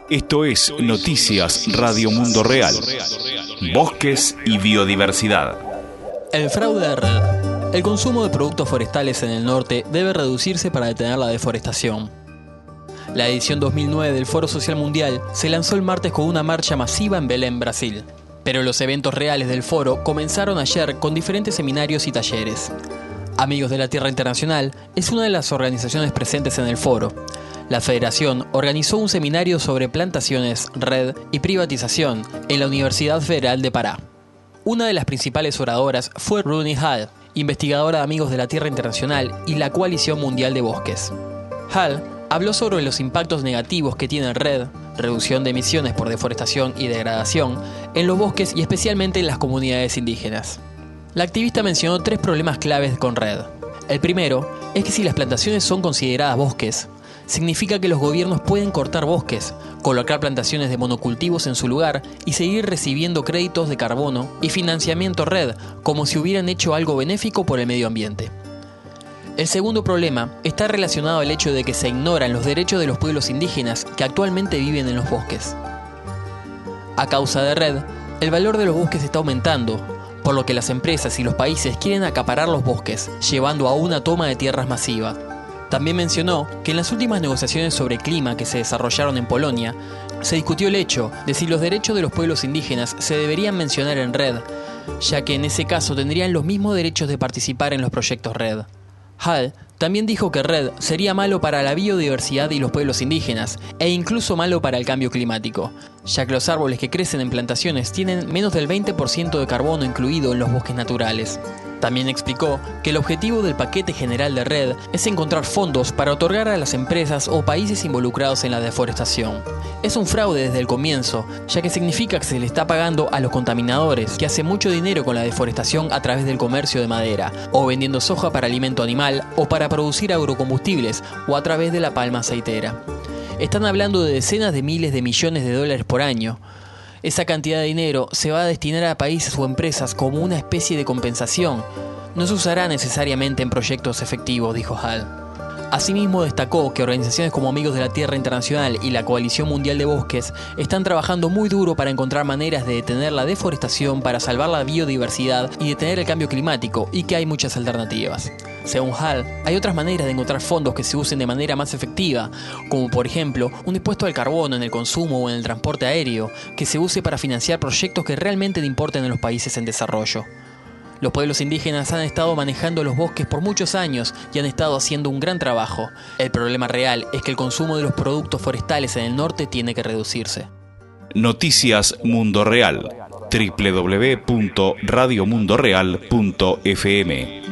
Esto es Noticias Radio Mundo Real. Bosques y biodiversidad. El fraude de red. El consumo de productos forestales en el norte debe reducirse para detener la deforestación. La edición 2009 del Foro Social Mundial se lanzó el martes con una marcha masiva en Belém, Brasil. Pero los eventos reales del foro comenzaron ayer con diferentes seminarios y talleres. Amigos de la Tierra Internacional es una de las organizaciones presentes en el foro. La Federación organizó un seminario sobre plantaciones, red y privatización en la Universidad Federal de Pará. Una de las principales oradoras fue Rooney Hall, investigadora de Amigos de la Tierra Internacional y la Coalición Mundial de Bosques. Hall habló sobre los impactos negativos que tiene red, reducción de emisiones por deforestación y degradación, en los bosques y especialmente en las comunidades indígenas. La activista mencionó 3 problemas claves con red. El primero es que si las plantaciones son consideradas bosques, significa que los gobiernos pueden cortar bosques, colocar plantaciones de monocultivos en su lugar y seguir recibiendo créditos de carbono y financiamiento red, como si hubieran hecho algo benéfico por el medio ambiente. El segundo problema está relacionado al hecho de que se ignoran los derechos de los pueblos indígenas que actualmente viven en los bosques. A causa de red, el valor de los bosques está aumentando, por lo que las empresas y los países quieren acaparar los bosques, llevando a una toma de tierras masiva. También mencionó que en las últimas negociaciones sobre clima que se desarrollaron en Polonia, se discutió el hecho de si los derechos de los pueblos indígenas se deberían mencionar en red, ya que en ese caso tendrían los mismos derechos de participar en los proyectos red. Hall también dijo que red sería malo para la biodiversidad y los pueblos indígenas, e incluso malo para el cambio climático, ya que los árboles que crecen en plantaciones tienen menos del 20% de carbono incluido en los bosques naturales. También explicó que el objetivo del paquete general de red es encontrar fondos para otorgar a las empresas o países involucrados en la deforestación. Es un fraude desde el comienzo, ya que significa que se le está pagando a los contaminadores, que hacen mucho dinero con la deforestación a través del comercio de madera, o vendiendo soja para alimento animal, o para producir agrocombustibles, o a través de la palma aceitera. Están hablando de decenas de miles de millones de dólares por año. Esa cantidad de dinero se va a destinar a países o empresas como una especie de compensación. No se usará necesariamente en proyectos efectivos, dijo Hall. Asimismo destacó que organizaciones como Amigos de la Tierra Internacional y la Coalición Mundial de Bosques están trabajando muy duro para encontrar maneras de detener la deforestación para salvar la biodiversidad y detener el cambio climático, y que hay muchas alternativas. Según Hall, hay otras maneras de encontrar fondos que se usen de manera más efectiva, como por ejemplo un impuesto al carbono en el consumo o en el transporte aéreo, que se use para financiar proyectos que realmente importen en los países en desarrollo. Los pueblos indígenas han estado manejando los bosques por muchos años y han estado haciendo un gran trabajo. El problema real es que el consumo de los productos forestales en el norte tiene que reducirse. Noticias Mundo Real. www.radiomundoreal.fm